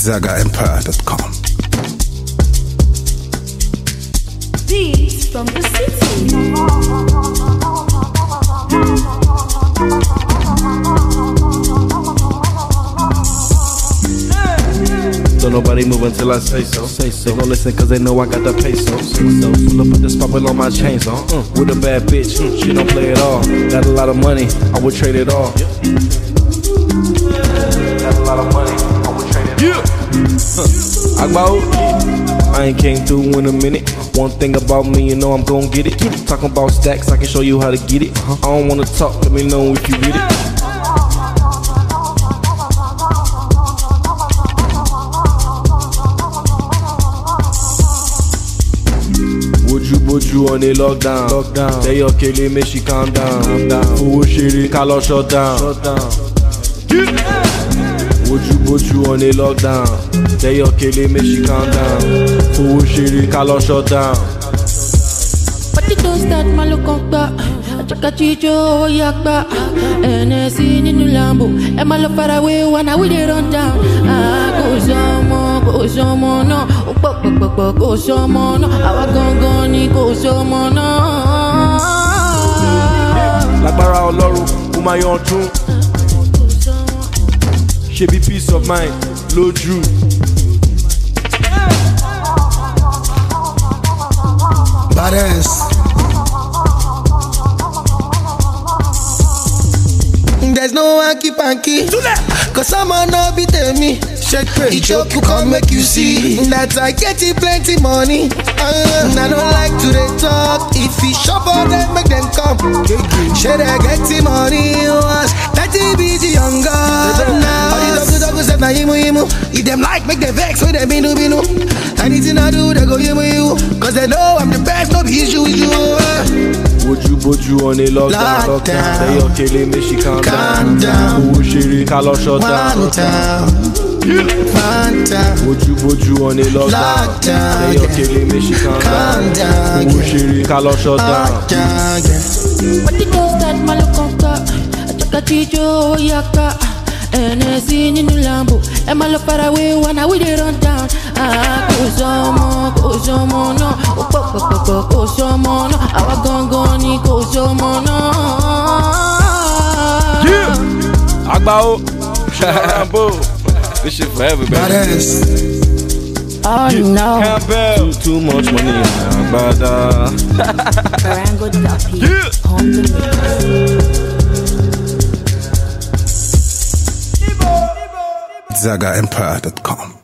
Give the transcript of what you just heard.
ZagaEmpire.com. Beats from the city. Don't nobody move until I say so. They gon' listen cause they know I got the pesos. So pull up, put this poppin' on my chains on. With a bad bitch, she don't play it all. Got a lot of money, I would trade it all. Got a lot of money, I would trade it all. Agbo, I ain't came through in a minute. One thing about me, you know I'm gon' get it. Talking about stacks, I can show you how to get it. I don't wanna talk, let me know if you get it. Woju on the lockdown. They all killing me, she calm down. Fowó ṣeré, ká lọ shut down. Woju on the lockdown. They all killing me, she calm down. Fowó ṣeré, ká lọ shut down. But it don't start my look on back. Achaka chicho yakba. NSC nínú Lambo. Ẹ má lọ far away when I will run down. Go somo no. Go somo no. Àwa gangan ni go somo no. Lágbára Ọlọ́run, ó máa yan ọdún. Ṣé bí peace of mind lójú. Badass. There's no hanky-panky, cause someone no be tell me. It joke you come make you see that I get you plenty money. I don't like to they talk. If you shop on them, make them come. Should I get the money? That be the younger. All the dogs that na imu. If them like, make them vex with them binu. Anything I do, they go you. Cause they know I'm the best, no be issue with you. Woju on the lockdown. They all killing me, she calm down. Fowó ṣeré, ká lọ shut down. Woju on the lockdown. They all killing me, she calm down. Fowó ṣeré, ká lọ shut down. But it don't start my look on back. Achaka chicho yakba. NSC nínú Lambo. Ẹ má lọ far away when I will run down. Go somo no. Go somo no. Àwa gangan ni go somo no. Agbo, Rambo. This shit forever, baby. Badass. Oh no. Campbell. Too much money in my brother. Barango Duppy. Home the mix. ZagaEmpire.com.